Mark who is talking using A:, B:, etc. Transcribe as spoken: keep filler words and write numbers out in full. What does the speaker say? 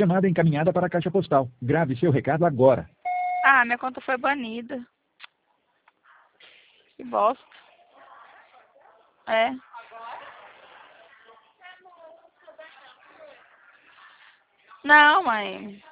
A: Chamada encaminhada para a caixa postal. Grave seu recado agora.
B: Ah, minha conta foi banida. Que bosta. É. Não, mãe.